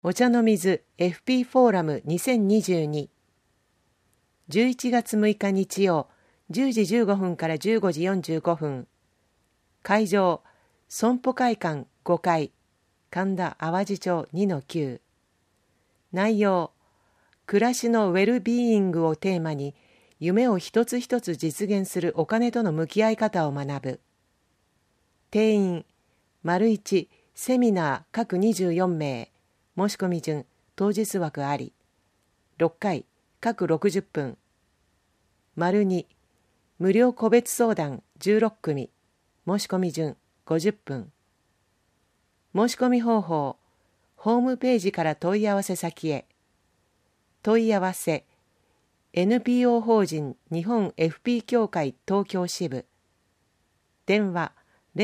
お茶の水 FP フォーラム2022 11月6日日曜10時15分から15時45分会場損保会館5階神田淡路町 2-9 内容暮らしのウェルビーイングをテーマに夢を一つ一つ実現するお金との向き合い方を学ぶ定員丸1セミナー各24名申し込み順当日枠あり6回各60分丸2無料個別相談16組申し込み順50分申し込み方法ホームページから問い合わせ先へ問い合わせ NPO 法人日本 FP 協会東京支部電話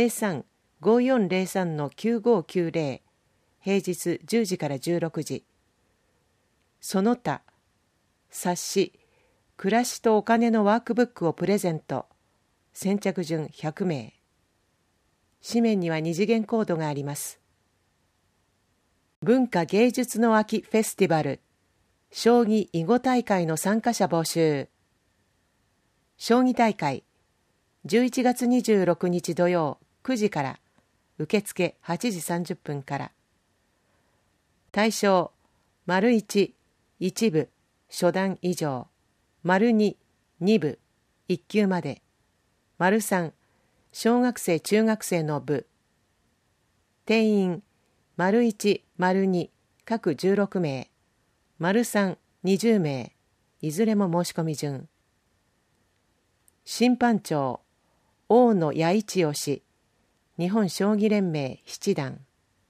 03-5403-9590平日10時から16時その他冊子暮らしとお金のワークブックをプレゼント先着順100名紙面には二次元コードがあります文化芸術の秋フェスティバル将棋囲碁大会の参加者募集将棋大会11月26日土曜9時から受付8時30分から対象丸1、1部、初段以上丸2、2部、1級まで丸3、小学生中学生の部定員丸1、丸2各16名丸3、20名いずれも申し込み順審判長大野弥一義日本将棋連盟七段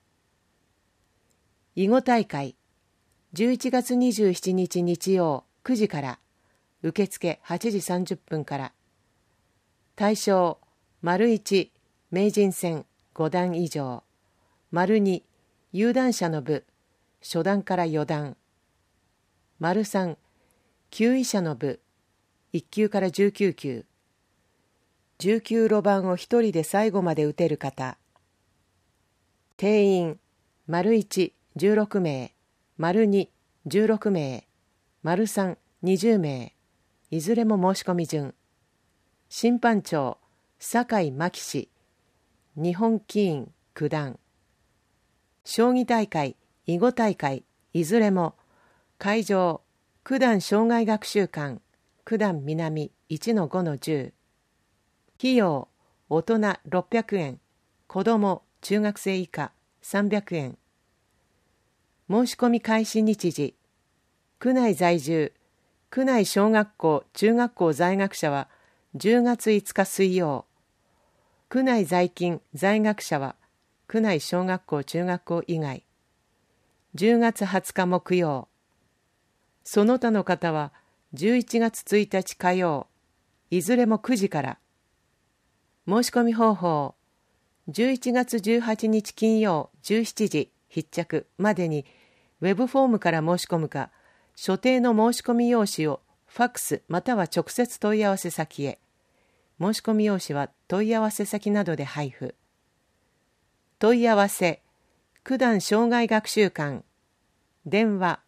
囲碁大会11月27日日曜9時から受付8時30分から対象丸1名人戦5段以上丸2有段者の部初段から4段丸3級位者の部1級から19級19路盤を一人で最後まで打てる方定員丸1 16名丸2 16名丸3 20名いずれも申し込み順審判長酒井真紀氏日本棋院九段将棋大会囲碁大会いずれも会場九段生涯学習館九段南 1-5-10 費用大人600円子ども中学生以下300円申し込み開始日時区内在住区内小学校中学校在学者は10月5日水曜区内在勤在学者は区内小学校中学校以外10月20日木曜その他の方は11月1日火曜いずれも9時から申し込み方法11月18日金曜17時必着までにウェブフォームから申し込むか所定の申し込み用紙をファックスまたは直接問い合わせ先へ申し込み用紙は問い合わせ先などで配布問い合わせ九段生涯学習館電話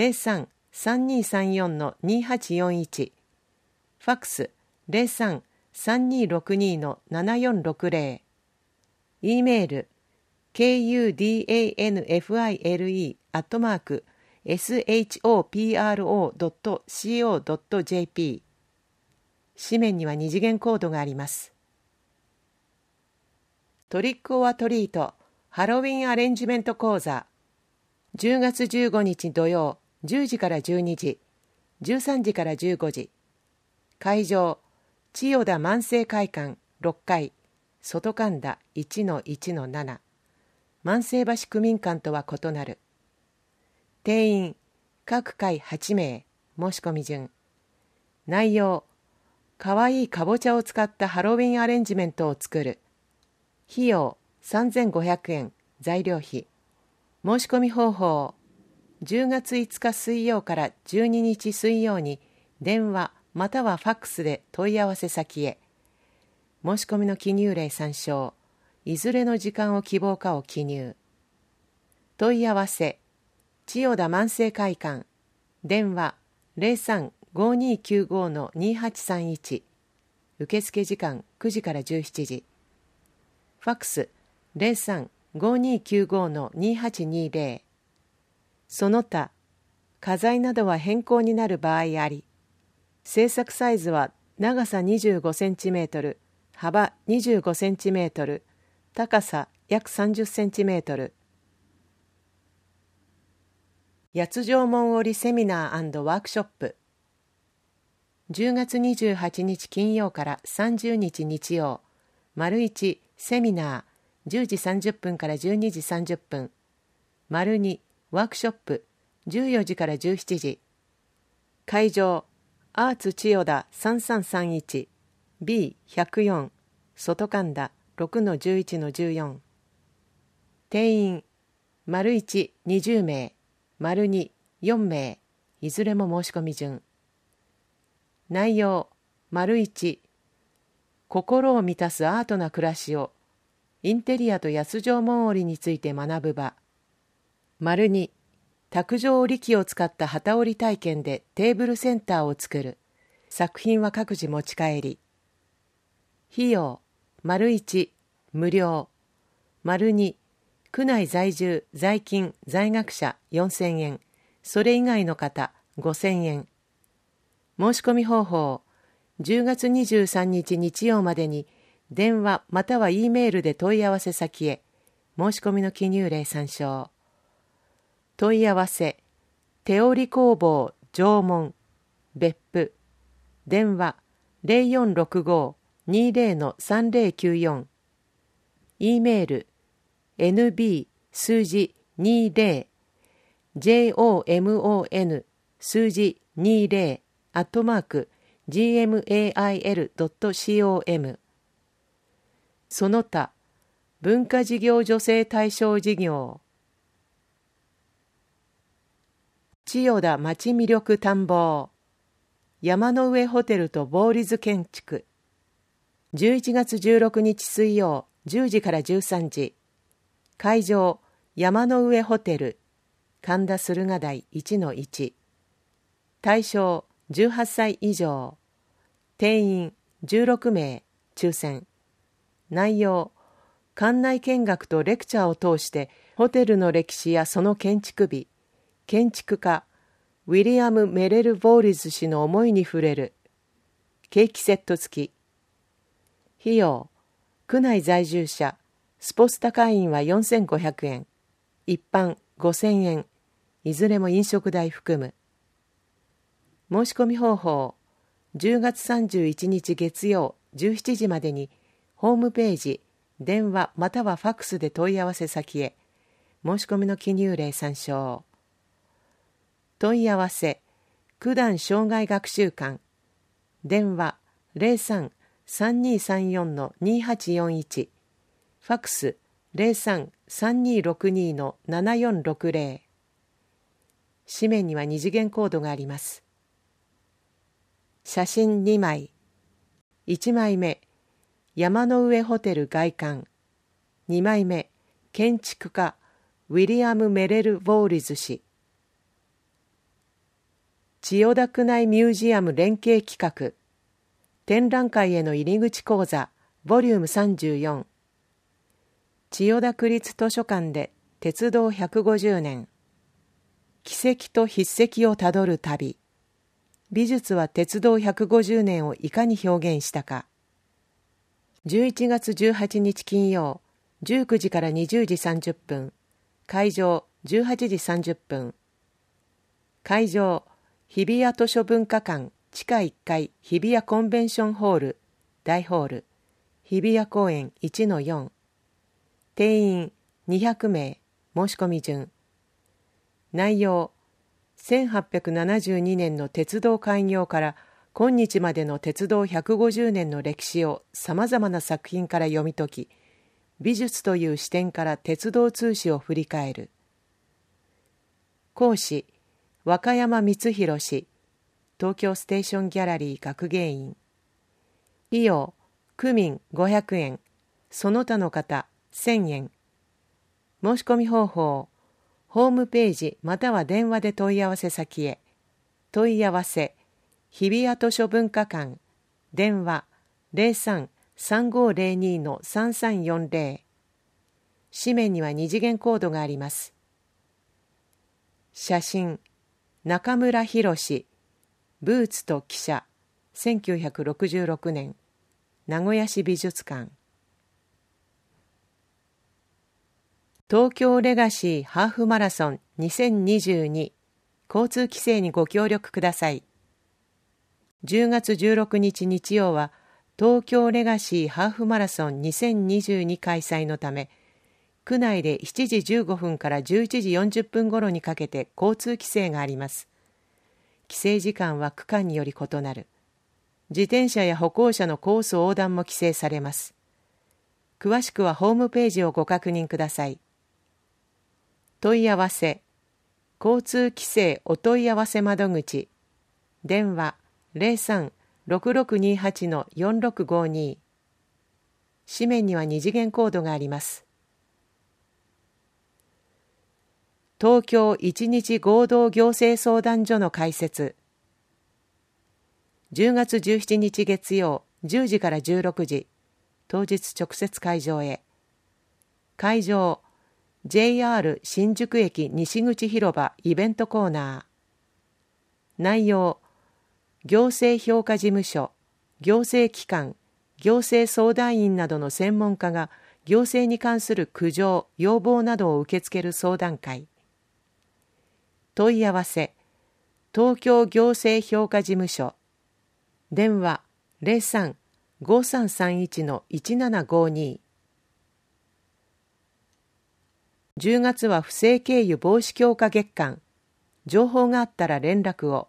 03-3234-2841 ファックス 03-3262-7460 E メール kudanfile@shopro.co.jp 紙面には二次元コードがありますトリックオアトリートハロウィンアレンジメント講座10月15日土曜10時から12時13時から15時会場千代田万世会館6階外神田 1-1-7 万世橋区民館とは異なる定員各回8名申し込み順内容かわいいかぼちゃを使ったハロウィンアレンジメントを作る費用3500円材料費申し込み方法10月5日水曜から12日水曜に電話またはファックスで問い合わせ先へ申し込みの記入例参照いずれの時間を希望かを記入問い合わせ千代田万世会館、電話03-5295-2831、受付時間9時から17時、ファックス03-5295-2820、その他、画材などは変更になる場合あり、制作サイズは長さ 25cm、幅 25cm、高さ約 30cm。八丈紋織セミナー&ワークショップ。10月28日金曜から30日日曜、丸1セミナー10時30分から12時30分、丸2ワークショップ14時から17時。会場、アーツ千代田 3331 B104 外神田 6-11-14。定員、丸1、20名、丸2、4名、いずれも申し込み順。内容、丸1、心を満たすアートな暮らしを、インテリアと八丈紋織について学ぶ場。丸2、卓上織機を使った機織り体験でテーブルセンターを作る。作品は各自持ち帰り。費用、丸1、無料。丸2、区内在住、在勤、在学者4000円。それ以外の方5000円。申し込み方法、10月23日日曜までに電話または E メールで問い合わせ先へ。申し込みの記入例参照。問い合わせ、手織工房縄文別府、電話 0465-20-3094、E メール nb 数字20 jomon 数字20 @gmail.com。 その他文化事業助成対象事業、千代田町魅力探訪、山の上ホテルとボーリズ建築。11月16日水曜10時から13時。会場、山の上ホテル、神田駿河台 1-1。対象、18歳以上。定員、16名、抽選。内容、館内見学とレクチャーを通してホテルの歴史やその建築美、建築家ウィリアム・メレル・ボーリズ氏の思いに触れる。ケーキセット付き。費用、区内在住者スポスタ会員は4500円、一般5000円、いずれも飲食代含む。申し込み方法、10月31日月曜17時までにホームページ、電話またはファックスで問い合わせ先へ。申し込みの記入例参照。問い合わせ、九段障害学習館、電話 03-3234-2841、ファックス 03-3262-7460。紙面には二次元コードがあります。写真2枚。1枚目、山の上ホテル外観。2枚目、建築家ウィリアム・メレル・ウォーリズ氏。千代田区内ミュージアム連携企画、展覧会への入り口講座ボリューム34。千代田区立図書館で鉄道150年。軌跡と筆跡をたどる旅。美術は鉄道150年をいかに表現したか。11月18日金曜、19時から20時30分。会場18時30分。会場、日比谷図書文化館地下1階日比谷コンベンションホール大ホール、日比谷公園 1-4。定員200名、申し込み順。内容、1872年の鉄道開業から今日までの鉄道150年の歴史をさまざまな作品から読み解き、美術という視点から鉄道通史を振り返る。講師、若山光弘氏、東京ステーションギャラリー学芸員。費用、区民500円、その他の方1000円。申し込み方法、 ホームページまたは電話で問い合わせ先へ。問い合わせ日比谷図書文化館、電話 03-3502-3340。紙面には二次元コードがあります。写真中村博、ブーツと記者、1966年、名古屋市美術館。東京レガシーハーフマラソン2022、交通規制にご協力ください。10月16日日曜は東京レガシーハーフマラソン2022開催のため、区内で7時15分から11時40分頃にかけて交通規制があります。規制時間は区間により異なる。自転車や歩行者のコース横断も規制されます。詳しくはホームページをご確認ください。問い合わせ交通規制お問い合わせ窓口、電話 03-6628-4652。紙面には二次元コードがあります。東京一日合同行政相談所の開設。10月17日月曜10時から16時、当日直接会場へ。会場、JR 新宿駅西口広場イベントコーナー。内容、行政評価事務所、行政機関、行政相談員などの専門家が行政に関する苦情、要望などを受け付ける相談会。問い合わせ東京行政評価事務所、電話 03-5331-1752。 10月は不正経由防止強化月間。情報があったら連絡を。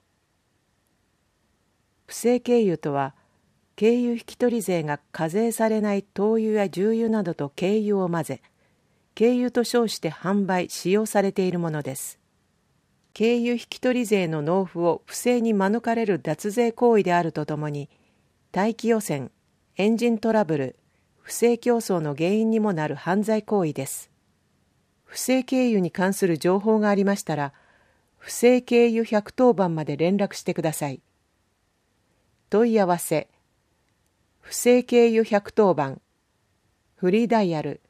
不正経由とは、経由引取税が課税されない灯油や重油などと経由を混ぜ、経由と称して販売・使用されているものです。経由引取税の納付を不正に免れる脱税行為であるとともに、大気汚染、エンジントラブル、不正競争の原因にもなる犯罪行為です。不正経由に関する情報がありましたら、不正経由110番まで連絡してください。問い合わせ不正経由110番、フリーダイヤル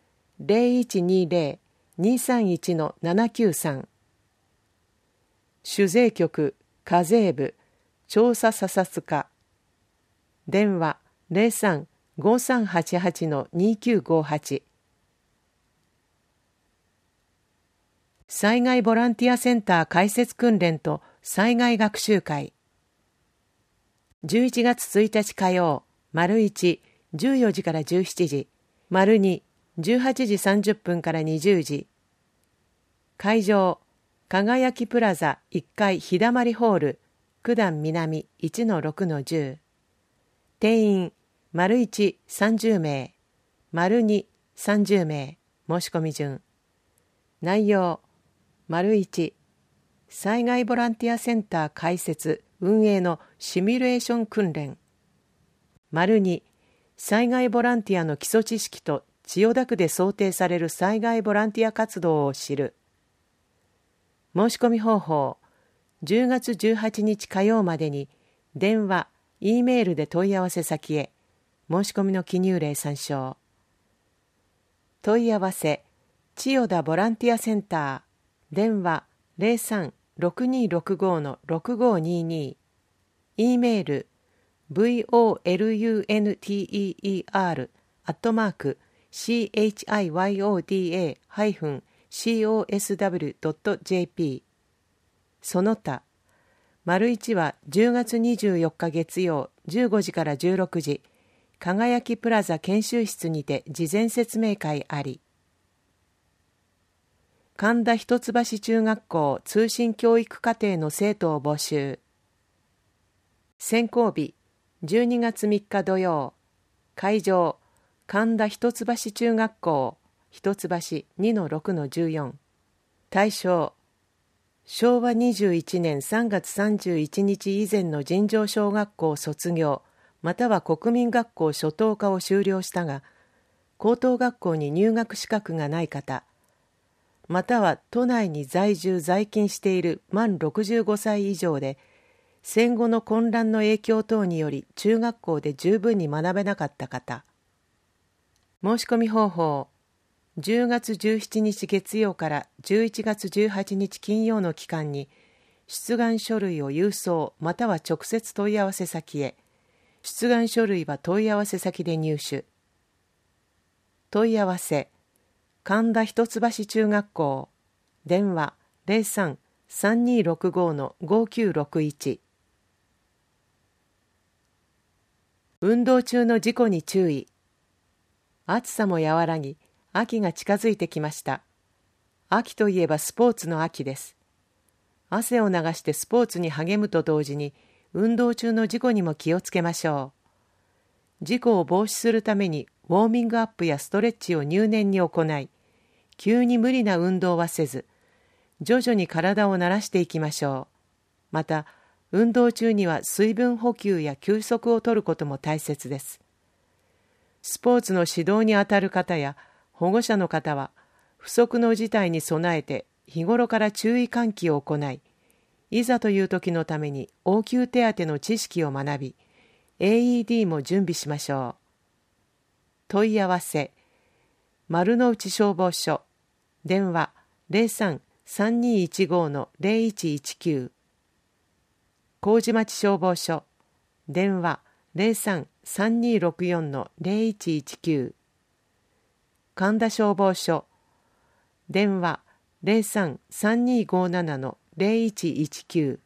0120-231-793。主税局課税部調査査察課、電話 03-5388-2958。災害ボランティアセンター開設訓練と災害学習会。11月1日火曜、丸1、14時から17時、丸2、18時30分から20時。会場、輝きプラザ1階日だまりホール、九段南 1-6-10。定員、丸1、30名、丸2、30名、申し込み順。内容、丸1、災害ボランティアセンター開設・運営のシミュレーション訓練。丸2、災害ボランティアの基礎知識と千代田区で想定される災害ボランティア活動を知る。申し込み方法、10月18日火曜までに電話、Eメールで問い合わせ先へ。申し込みの記入例参照。問い合わせ、千代田ボランティアセンター、電話 03-6265-6522。Eメール、volunteer@chiyoda-cosw.jp。 その他、丸1は10月24日月曜15時から16時、輝きプラザ研修室にて事前説明会あり。神田一橋中学校通信教育課程の生徒を募集。選考日、12月3日土曜。会場、神田一橋中学校一橋 2-6-14。対象、昭和21年3月31日以前の尋常小学校卒業、または国民学校初等科を修了したが、高等学校に入学資格がない方、 または都内に在住在勤している満65歳以上で、戦後の混乱の影響等により中学校で十分に学べなかった方。申し込み方法。10月17日月曜から11月18日金曜の期間に、出願書類を郵送または直接問い合わせ先へ。出願書類は問い合わせ先で入手。問い合わせ。神田一橋中学校。電話03-3265-5961。運動中の事故に注意。暑さも和らぎ、秋が近づいてきました。秋といえばスポーツの秋です。汗を流してスポーツに励むと同時に、運動中の事故にも気をつけましょう。事故を防止するために、ウォーミングアップやストレッチを入念に行い、急に無理な運動はせず、徐々に体を慣らしていきましょう。また、運動中には水分補給や休息をとることも大切です。スポーツの指導にあたる方や保護者の方は、不測の事態に備えて日頃から注意喚起を行い、いざという時のために応急手当の知識を学び、AED も準備しましょう。問い合わせ。丸の内消防署。電話03-3215-0119。麹町消防署。電話03-3264-0119。神田消防署。電話03-3257-0119。